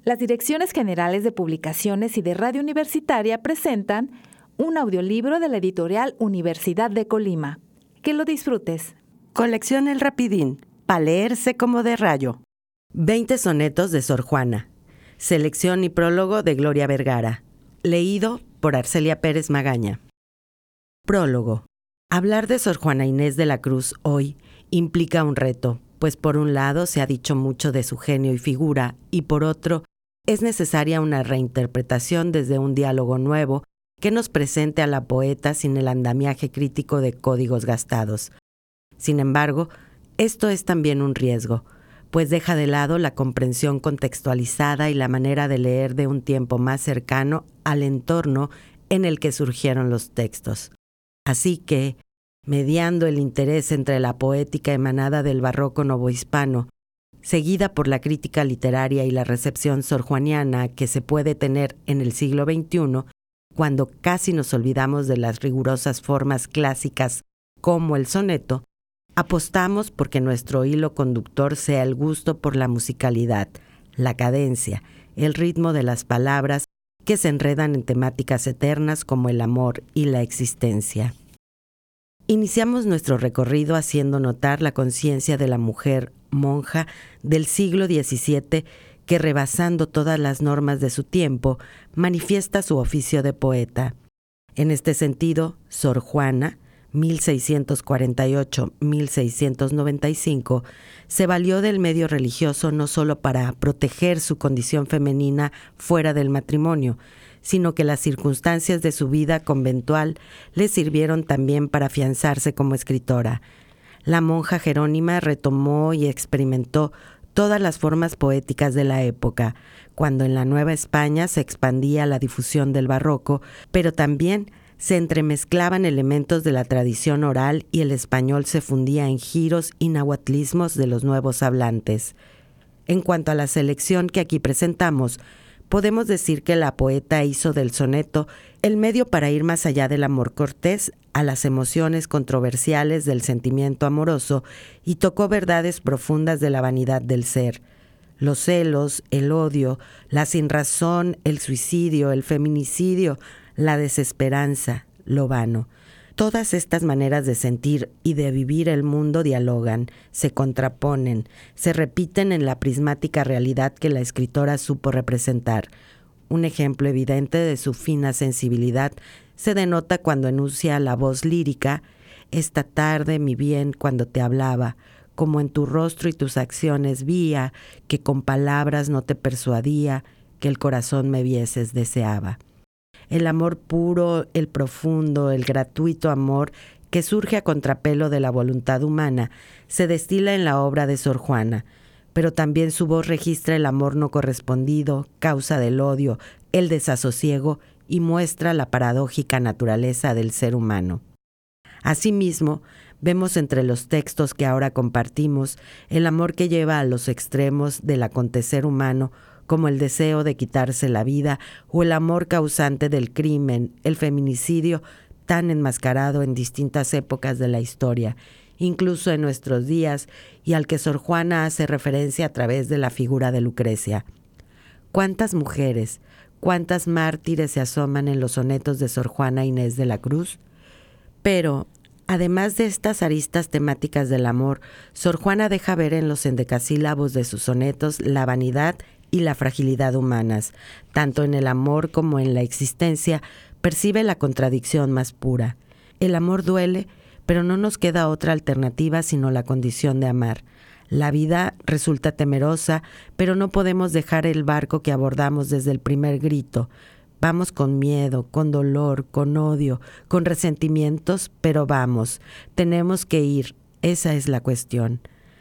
Las Direcciones Generales de Publicaciones y de Radio Universitaria presentan un audiolibro de la editorial Universidad de Colima. Que lo disfrutes. Colección El Rapidín, pa' leerse como de rayo. 20 sonetos de Sor Juana. Selección y prólogo de Gloria Vergara. Leído por Arcelia Pérez Magaña. Prólogo. Hablar de Sor Juana Inés de la Cruz hoy implica un reto, pues por un lado se ha dicho mucho de su genio y figura, y por otro, es necesaria una reinterpretación desde un diálogo nuevo que nos presente a la poeta sin el andamiaje crítico de códigos gastados. Sin embargo, esto es también un riesgo, pues deja de lado la comprensión contextualizada y la manera de leer de un tiempo más cercano al entorno en el que surgieron los textos. Así que, mediando el interés entre la poética emanada del barroco novohispano, seguida por la crítica literaria y la recepción sorjuaniana que se puede tener en el siglo XXI, cuando casi nos olvidamos de las rigurosas formas clásicas como el soneto, apostamos porque nuestro hilo conductor sea el gusto por la musicalidad, la cadencia, el ritmo de las palabras que se enredan en temáticas eternas como el amor y la existencia. Iniciamos nuestro recorrido haciendo notar la conciencia de la mujer monja del siglo XVII que, rebasando todas las normas de su tiempo, manifiesta su oficio de poeta. En este sentido, Sor Juana, 1648-1695, se valió del medio religioso no solo para proteger su condición femenina fuera del matrimonio, sino que las circunstancias de su vida conventual le sirvieron también para afianzarse como escritora. La monja jerónima retomó y experimentó todas las formas poéticas de la época, cuando en la Nueva España se expandía la difusión del barroco, pero también se entremezclaban elementos de la tradición oral y el español se fundía en giros y nahuatlismos de los nuevos hablantes. En cuanto a la selección que aquí presentamos, podemos decir que la poeta hizo del soneto el medio para ir más allá del amor cortés a las emociones controversiales del sentimiento amoroso y tocó verdades profundas de la vanidad del ser. Los celos, el odio, la sinrazón, el suicidio, el feminicidio, la desesperanza, lo vano. Todas estas maneras de sentir y de vivir el mundo dialogan, se contraponen, se repiten en la prismática realidad que la escritora supo representar. Un ejemplo evidente de su fina sensibilidad se denota cuando enuncia la voz lírica: «Esta tarde, mi bien, cuando te hablaba, como en tu rostro y tus acciones vía, que con palabras no te persuadía, que el corazón me vieses deseaba». El amor puro, el profundo, el gratuito amor que surge a contrapelo de la voluntad humana se destila en la obra de Sor Juana, pero también su voz registra el amor no correspondido, causa del odio, el desasosiego y muestra la paradójica naturaleza del ser humano. Asimismo, vemos entre los textos que ahora compartimos el amor que lleva a los extremos del acontecer humano, como el deseo de quitarse la vida o el amor causante del crimen, el feminicidio, tan enmascarado en distintas épocas de la historia, incluso en nuestros días, y al que Sor Juana hace referencia a través de la figura de Lucrecia. ¿Cuántas mujeres, cuántas mártires se asoman en los sonetos de Sor Juana Inés de la Cruz? Pero, además de estas aristas temáticas del amor, Sor Juana deja ver en los endecasílabos de sus sonetos la vanidad y la fragilidad humanas. Tanto en el amor como en la existencia percibe la contradicción más pura. El amor duele, pero no nos queda otra alternativa sino la condición de amar. La vida resulta temerosa, pero no podemos dejar el barco que abordamos desde el primer grito. Vamos con miedo, con dolor, con odio, con resentimientos, pero vamos. Tenemos que ir. Esa es la cuestión.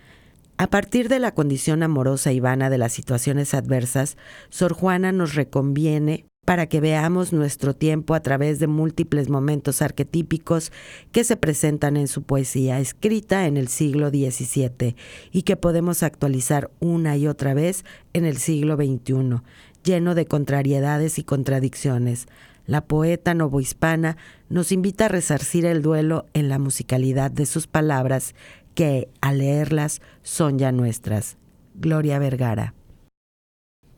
A partir de la condición amorosa y vana de las situaciones adversas, Sor Juana nos reconviene para que veamos nuestro tiempo a través de múltiples momentos arquetípicos que se presentan en su poesía escrita en el siglo XVII y que podemos actualizar una y otra vez en el siglo XXI, lleno de contrariedades y contradicciones. La poeta novohispana nos invita a resarcir el duelo en la musicalidad de sus palabras que, al leerlas, son ya nuestras. Gloria Vergara.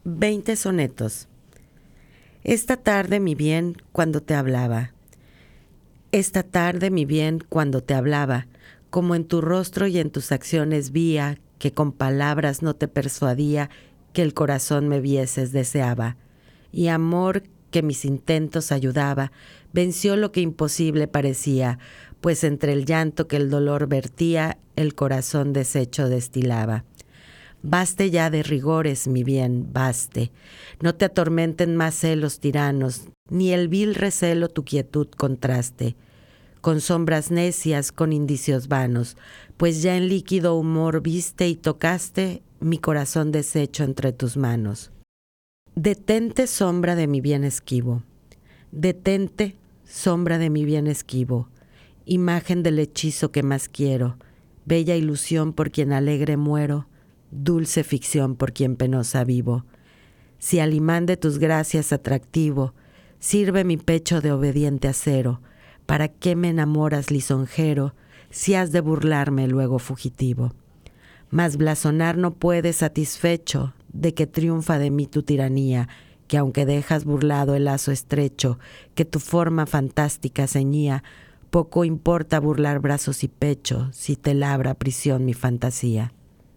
20 sonetos. Esta tarde, mi bien, cuando te hablaba. Esta tarde, mi bien, cuando te hablaba, como en tu rostro y en tus acciones vía, que con palabras no te persuadía, que el corazón me vieses deseaba. Y amor que mis intentos ayudaba, venció lo que imposible parecía, pues entre el llanto que el dolor vertía, el corazón deshecho destilaba. Baste ya de rigores, mi bien, baste. No te atormenten más celos tiranos, ni el vil recelo tu quietud contraste. Con sombras necias, con indicios vanos, pues ya en líquido humor viste y tocaste mi corazón deshecho entre tus manos. Detente, sombra de mi bien esquivo. Detente, sombra de mi bien esquivo. Imagen del hechizo que más quiero, bella ilusión por quien alegre muero, dulce ficción por quien penosa vivo. Si al imán de tus gracias atractivo, sirve mi pecho de obediente acero, ¿para qué me enamoras lisonjero, si has de burlarme luego fugitivo? Mas blasonar no puedes satisfecho, de que triunfa de mí tu tiranía, que aunque dejas burlado el lazo estrecho, que tu forma fantástica ceñía, poco importa burlar brazos y pecho, si te labra prisión mi fantasía.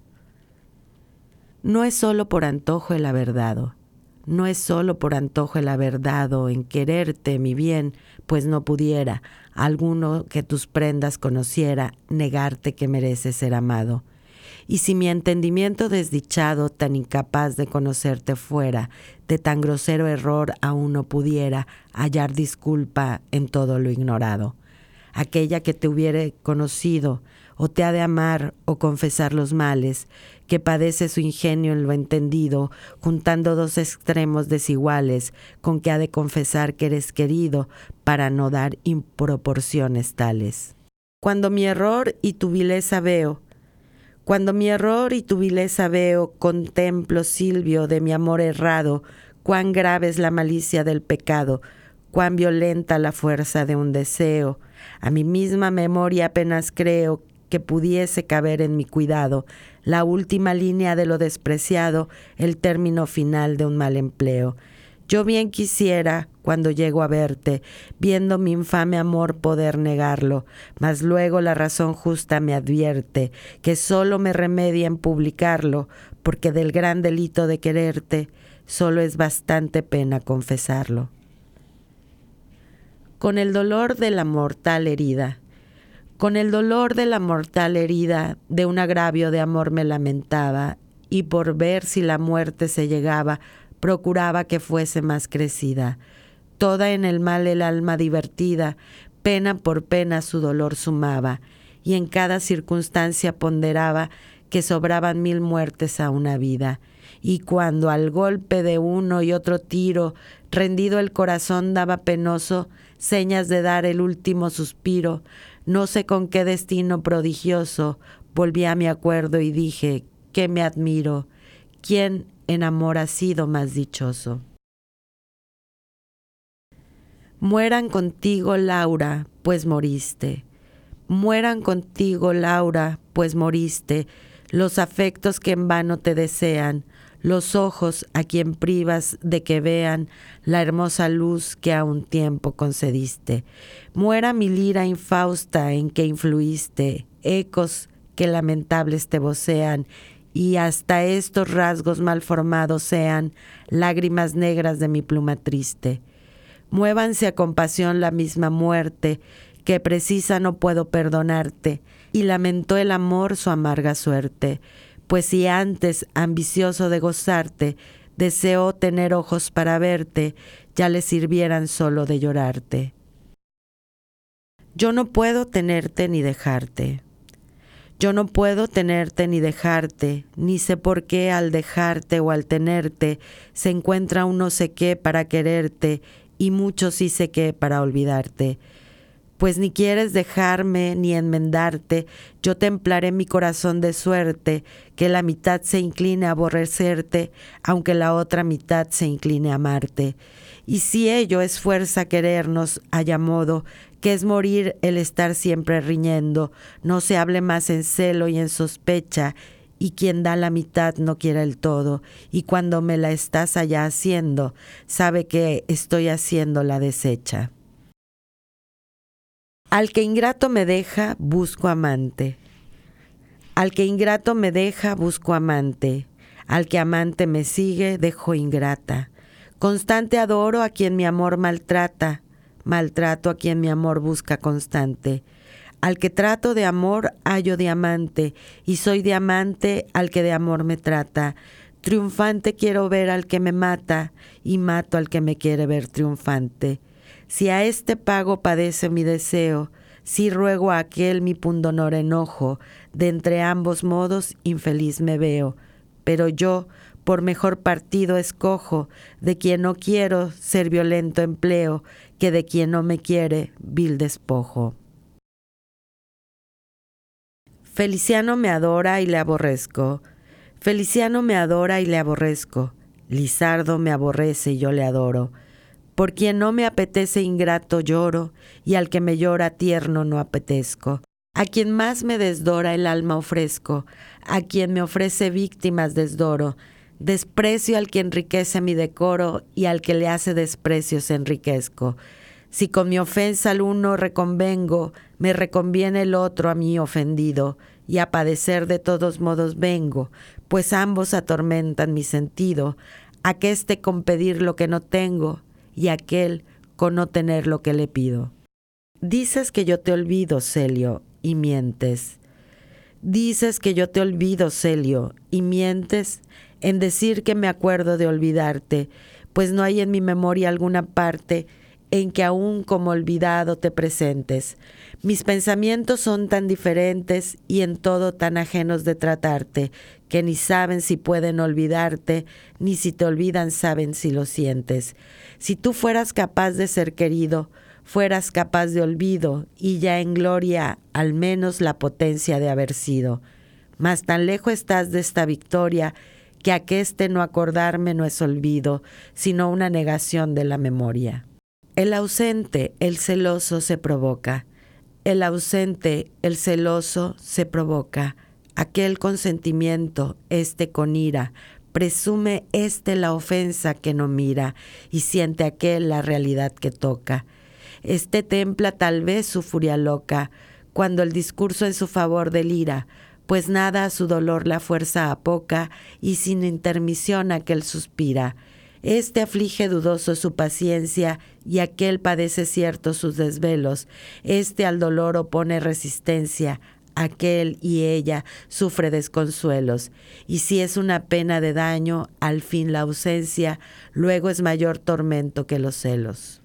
No es solo por antojo el haber dado, no es solo por antojo el haber dado en quererte, mi bien, pues no pudiera alguno que tus prendas conociera negarte que mereces ser amado. Y si mi entendimiento desdichado, tan incapaz de conocerte fuera, de tan grosero error aún no pudiera hallar disculpa en todo lo ignorado. Aquella que te hubiere conocido, o te ha de amar o confesar los males, que padece su ingenio en lo entendido, juntando dos extremos desiguales, con que ha de confesar que eres querido, para no dar improporciones tales. Cuando mi error y tu vileza veo, contemplo, Silvio, de mi amor errado, cuán grave es la malicia del pecado, cuán violenta la fuerza de un deseo. A mi misma memoria apenas creo que pudiese caber en mi cuidado la última línea de lo despreciado, el término final de un mal empleo. Yo bien quisiera, cuando llego a verte, viendo mi infame amor poder negarlo, mas luego la razón justa me advierte que solo me remedia en publicarlo, porque del gran delito de quererte solo es bastante pena confesarlo. Con el dolor de la mortal herida, de un agravio de amor me lamentaba, y por ver si la muerte se llegaba, procuraba que fuese más crecida. Toda en el mal el alma divertida, pena por pena su dolor sumaba, y en cada circunstancia ponderaba que sobraban 1000 muertes a una vida. Y cuando al golpe de uno y otro tiro, rendido el corazón daba penoso, señas de dar el último suspiro, no sé con qué destino prodigioso, volví a mi acuerdo y dije, que me admiro, ¿quién en amor ha sido más dichoso? Mueran contigo, Laura, pues moriste. Mueran contigo, Laura, pues moriste, los afectos que en vano te desean, los ojos a quien privas de que vean la hermosa luz que a un tiempo concediste. Muera mi lira infausta en que influiste, ecos que lamentables te vocean, y hasta estos rasgos mal formados sean lágrimas negras de mi pluma triste. Muévanse a compasión la misma muerte, que precisa no puedo perdonarte, y lamentó el amor su amarga suerte, pues si antes, ambicioso de gozarte, deseó tener ojos para verte, ya le sirvieran solo de llorarte. Yo no puedo tenerte ni dejarte. Yo no puedo tenerte ni dejarte, ni sé por qué al dejarte o al tenerte se encuentra un no sé qué para quererte y mucho sí sé qué para olvidarte. Pues ni quieres dejarme ni enmendarte, yo templaré mi corazón de suerte, que la mitad se incline a aborrecerte, aunque la otra mitad se incline a amarte. Y si ello es fuerza querernos, haya modo, que es morir el estar siempre riñendo, no se hable más en celo y en sospecha, y quien da la mitad no quiere el todo, y cuando me la estás allá haciendo, sabe que estoy haciendo la deshecha. Al que ingrato me deja, busco amante. Al que ingrato me deja, busco amante. Al que amante me sigue, dejo ingrata. Constante adoro a quien mi amor maltrata. Maltrato a quien mi amor busca constante. Al que trato de amor, hallo diamante, y soy diamante al que de amor me trata. Triunfante quiero ver al que me mata, y mato al que me quiere ver triunfante. Si a este pago padece mi deseo, si ruego a aquel mi pundonor enojo, de entre ambos modos infeliz me veo. Pero yo, por mejor partido escojo, de quien no quiero ser violento empleo, que de quien no me quiere vil despojo. Feliciano me adora y le aborrezco. Feliciano me adora y le aborrezco. Lizardo me aborrece y yo le adoro. Por quien no me apetece ingrato lloro, y al que me llora tierno no apetezco. A quien más me desdora el alma ofrezco, a quien me ofrece víctimas desdoro. Desprecio al que enriquece mi decoro, y al que le hace desprecios enriquezco. Si con mi ofensa al uno reconvengo, me reconviene el otro a mí ofendido, y a padecer de todos modos vengo, pues ambos atormentan mi sentido, aqueste con pedir lo que no tengo, y aquel con no tener lo que le pido. Dices que yo te olvido, Celio, y mientes. Dices que yo te olvido, Celio, y mientes en decir que me acuerdo de olvidarte, pues no hay en mi memoria alguna parte en que aún como olvidado te presentes. Mis pensamientos son tan diferentes y en todo tan ajenos de tratarte, que ni saben si pueden olvidarte, ni si te olvidan saben si lo sientes. Si tú fueras capaz de ser querido, fueras capaz de olvido, y ya en gloria al menos la potencia de haber sido. Mas tan lejos estás de esta victoria, que aqueste no acordarme no es olvido, sino una negación de la memoria. El ausente, el celoso, se provoca. El ausente, el celoso, se provoca. Aquel con sentimiento, este con ira. Presume este la ofensa que no mira, y siente aquel la realidad que toca. Este templa tal vez su furia loca, cuando el discurso en su favor delira, pues nada a su dolor la fuerza apoca, y sin intermisión aquel suspira. Este aflige dudoso su paciencia, y aquel padece cierto sus desvelos. Este al dolor opone resistencia, aquel y ella sufre desconsuelos. Y si es una pena de daño, al fin la ausencia, luego es mayor tormento que los celos.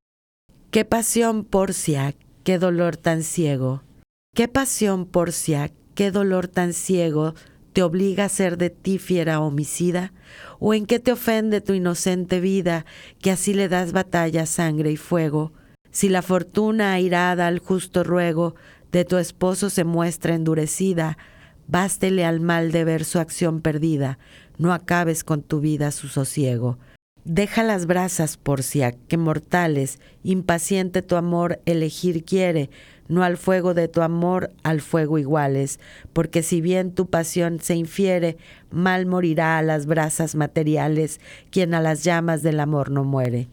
Qué pasión, Porcia, qué dolor tan ciego. Qué pasión, Porcia, qué dolor tan ciego te obliga a ser de ti fiera homicida, o en qué te ofende tu inocente vida, que así le das batalla, sangre y fuego. Si la fortuna airada al justo ruego de tu esposo se muestra endurecida, bástele al mal de ver su acción perdida, no acabes con tu vida su sosiego. Deja las brasas, Porcia, que mortales, impaciente tu amor elegir quiere, no al fuego de tu amor, al fuego iguales, porque si bien tu pasión se infiere, mal morirá a las brasas materiales, quien a las llamas del amor no muere.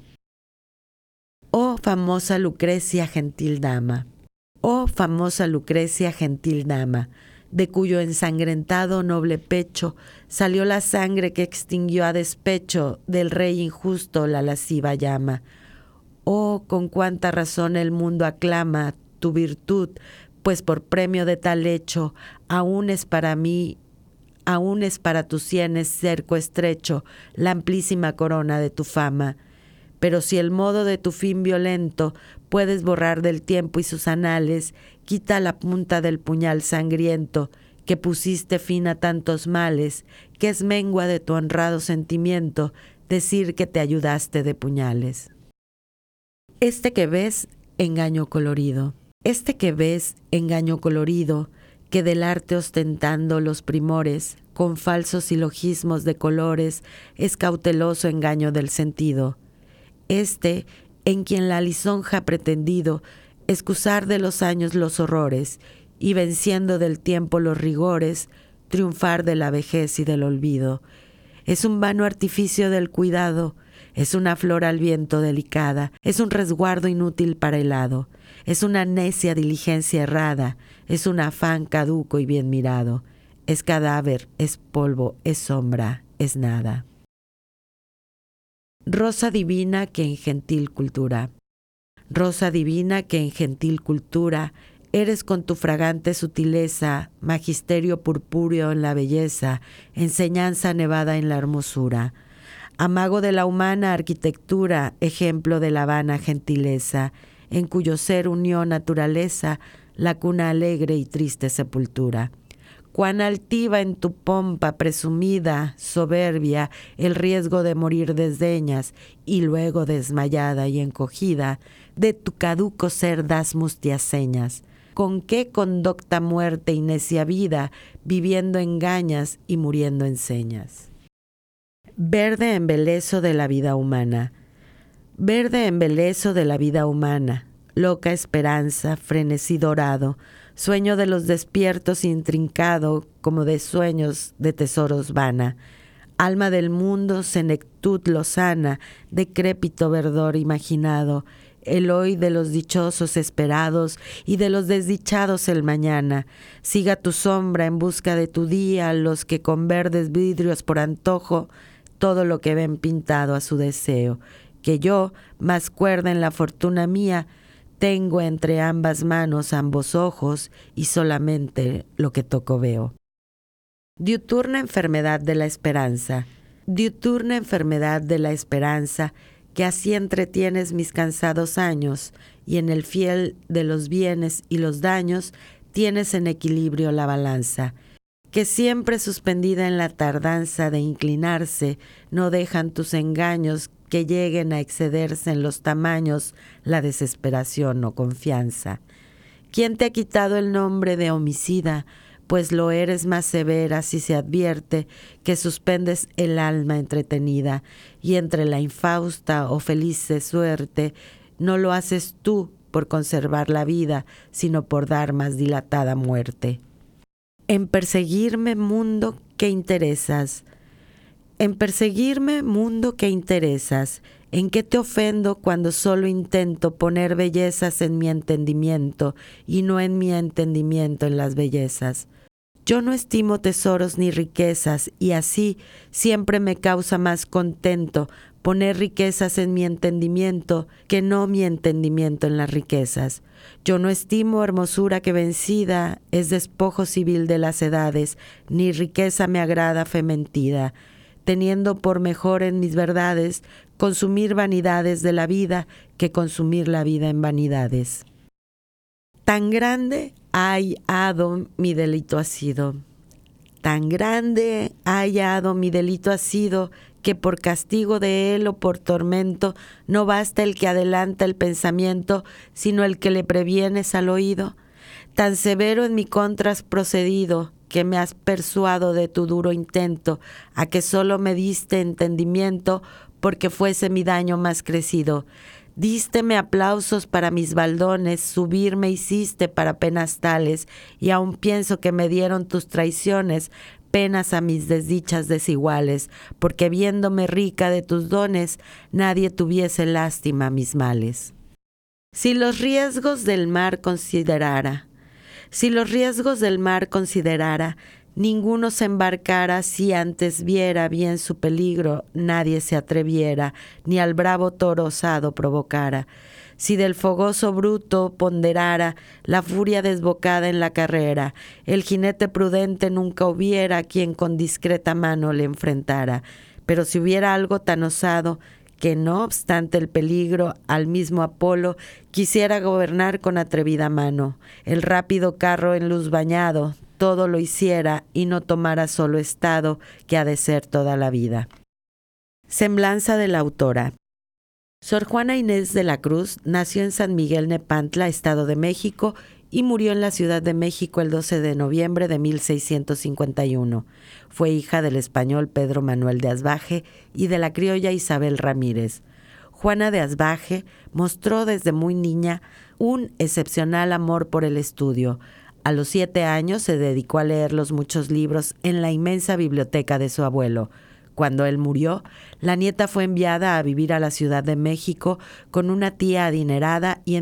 Oh famosa Lucrecia, gentil dama, oh famosa Lucrecia, gentil dama, de cuyo ensangrentado noble pecho salió la sangre que extinguió a despecho del rey injusto la lasciva llama. Oh, con cuánta razón el mundo aclama tu virtud, pues por premio de tal hecho, aún es para mí, aún es para tus sienes cerco estrecho, la amplísima corona de tu fama. Pero si el modo de tu fin violento puedes borrar del tiempo y sus anales, quita la punta del puñal sangriento, que pusiste fin a tantos males, que es mengua de tu honrado sentimiento, decir que te ayudaste de puñales. Este que ves, engaño colorido. Este que ves, engaño colorido, que del arte ostentando los primores, con falsos silogismos de colores, es cauteloso engaño del sentido. Este, en quien la lisonja ha pretendido, excusar de los años los horrores, y venciendo del tiempo los rigores, triunfar de la vejez y del olvido. Es un vano artificio del cuidado, es una flor al viento delicada, es un resguardo inútil para el hado, es una necia diligencia errada, es un afán caduco y bien mirado, es cadáver, es polvo, es sombra, es nada. Rosa divina que en gentil cultura. Rosa divina que en gentil cultura eres con tu fragante sutileza, magisterio purpúreo en la belleza, enseñanza nevada en la hermosura. Amago de la humana arquitectura, ejemplo de la vana gentileza, en cuyo ser unió naturaleza, la cuna alegre y triste sepultura. Cuán altiva en tu pompa presumida, soberbia, el riesgo de morir desdeñas, y luego desmayada y encogida, de tu caduco ser das mustias señas. Con qué conducta muerte y necia vida, viviendo engañas y muriendo enseñas. Verde embelezo de la vida humana. Verde embelezo de la vida humana, loca esperanza, frenesí dorado, sueño de los despiertos intrincado, como de sueños de tesoros vana. Alma del mundo, senectud lozana, decrépito verdor imaginado, el hoy de los dichosos esperados y de los desdichados el mañana. Siga tu sombra en busca de tu día, los que con verdes vidrios por antojo, todo lo que ven pintado a su deseo. Que yo, más cuerda en la fortuna mía, tengo entre ambas manos ambos ojos y solamente lo que toco veo. Diuturna enfermedad de la esperanza. Diuturna enfermedad de la esperanza, que así entretienes mis cansados años, y en el fiel de los bienes y los daños tienes en equilibrio la balanza, que siempre suspendida en la tardanza de inclinarse, no dejan tus engaños que lleguen a excederse en los tamaños la desesperación o confianza. ¿Quién te ha quitado el nombre de homicida? Pues lo eres más severa si se advierte que suspendes el alma entretenida, y entre la infausta o felice suerte no lo haces tú por conservar la vida, sino por dar más dilatada muerte. En perseguirme, mundo, ¿qué interesas? En perseguirme, mundo, ¿qué interesas? ¿En qué te ofendo cuando solo intento poner bellezas en mi entendimiento y no en mi entendimiento en las bellezas? Yo no estimo tesoros ni riquezas, y así siempre me causa más contento poner riquezas en mi entendimiento que no mi entendimiento en las riquezas. Yo no estimo hermosura que vencida es despojo civil de las edades, ni riqueza me agrada fe mentida, teniendo por mejor en mis verdades consumir vanidades de la vida que consumir la vida en vanidades. Tan grande hallado mi delito ha sido, tan grande hallado mi delito ha sido, que por castigo de él o por tormento no basta el que adelanta el pensamiento, sino el que le previenes al oído. Tan severo en mi contra has procedido, que me has persuado de tu duro intento, a que solo me diste entendimiento, porque fuese mi daño más crecido. Dísteme aplausos para mis baldones, subirme hiciste para penas tales, y aún pienso que me dieron tus traiciones, penas a mis desdichas desiguales, porque viéndome rica de tus dones, nadie tuviese lástima a mis males. Si los riesgos del mar considerara, ninguno se embarcara si antes viera bien su peligro, nadie se atreviera, ni al bravo toro osado provocara. Si del fogoso bruto ponderara la furia desbocada en la carrera, el jinete prudente nunca hubiera quien con discreta mano le enfrentara. Pero si hubiera algo tan osado, que no obstante el peligro, al mismo Apolo quisiera gobernar con atrevida mano, el rápido carro en luz bañado, todo lo hiciera y no tomara solo estado, que ha de ser toda la vida. Semblanza de la autora. Sor Juana Inés de la Cruz nació en San Miguel Nepantla, Estado de México, y murió en la Ciudad de México el 12 de noviembre de 1651. Fue hija del español Pedro Manuel de Asbaje y de la criolla Isabel Ramírez. Juana de Asbaje mostró desde muy niña un excepcional amor por el estudio. A los 7 años se dedicó a leer los muchos libros en la inmensa biblioteca de su abuelo. Cuando él murió, la nieta fue enviada a vivir a la Ciudad de México con una tía adinerada y en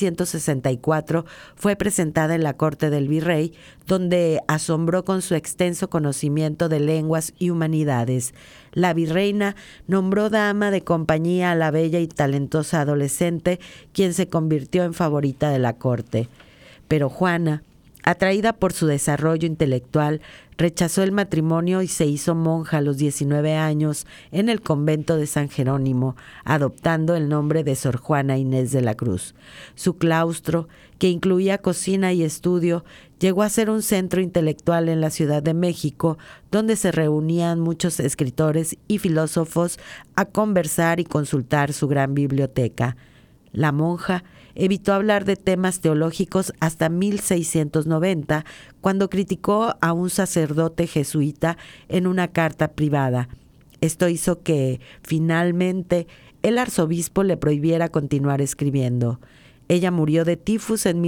1664 fue presentada en la corte del virrey, donde asombró con su extenso conocimiento de lenguas y humanidades. La virreina nombró dama de compañía a la bella y talentosa adolescente, quien se convirtió en favorita de la corte. Pero Juana, atraída por su desarrollo intelectual, rechazó el matrimonio y se hizo monja a los 19 años en el convento de San Jerónimo, adoptando el nombre de Sor Juana Inés de la Cruz. Su claustro, que incluía cocina y estudio, llegó a ser un centro intelectual en la Ciudad de México, donde se reunían muchos escritores y filósofos a conversar y consultar su gran biblioteca. La monja evitó hablar de temas teológicos hasta 1690, cuando criticó a un sacerdote jesuita en una carta privada. Esto hizo que, finalmente, el arzobispo le prohibiera continuar escribiendo. Ella murió de tifus en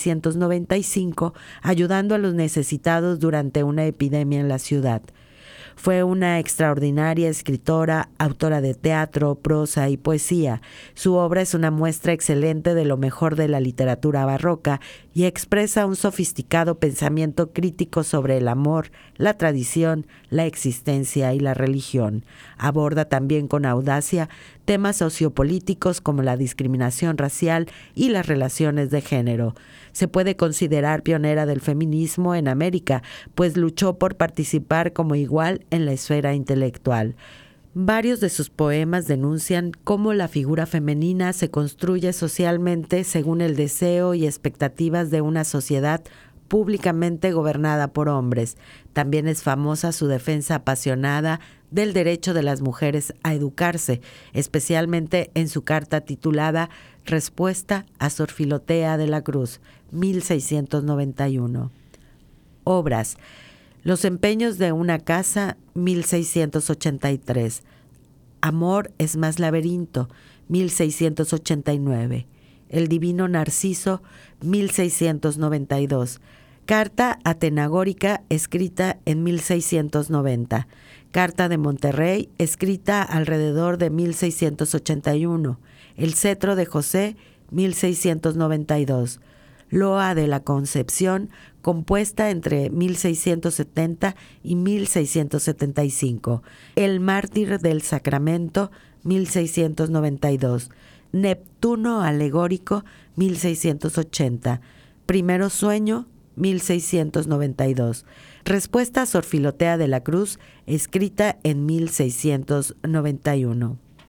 1695, ayudando a los necesitados durante una epidemia en la ciudad. Fue una extraordinaria escritora, autora de teatro, prosa y poesía. Su obra es una muestra excelente de lo mejor de la literatura barroca y expresa un sofisticado pensamiento crítico sobre el amor, la tradición, la existencia y la religión. Aborda también con audacia temas sociopolíticos como la discriminación racial y las relaciones de género. Se puede considerar pionera del feminismo en América, pues luchó por participar como igual en la esfera intelectual. Varios de sus poemas denuncian cómo la figura femenina se construye socialmente según el deseo y expectativas de una sociedad públicamente gobernada por hombres. También es famosa su defensa apasionada del derecho de las mujeres a educarse, especialmente en su carta titulada Respuesta a Sor Filotea de la Cruz, 1691. Obras: Los empeños de una casa, 1683. Amor es más laberinto, 1689. El divino Narciso, 1692. Carta atenagórica, escrita en 1690. Carta de Monterrey, escrita alrededor de 1681. El cetro de José, 1692. Loa de la Concepción, compuesta entre 1670 y 1675. El mártir del Sacramento, 1692. Neptuno alegórico, 1680. Primero sueño, 1692. Respuesta a Sor Filotea de la Cruz, escrita en 1691.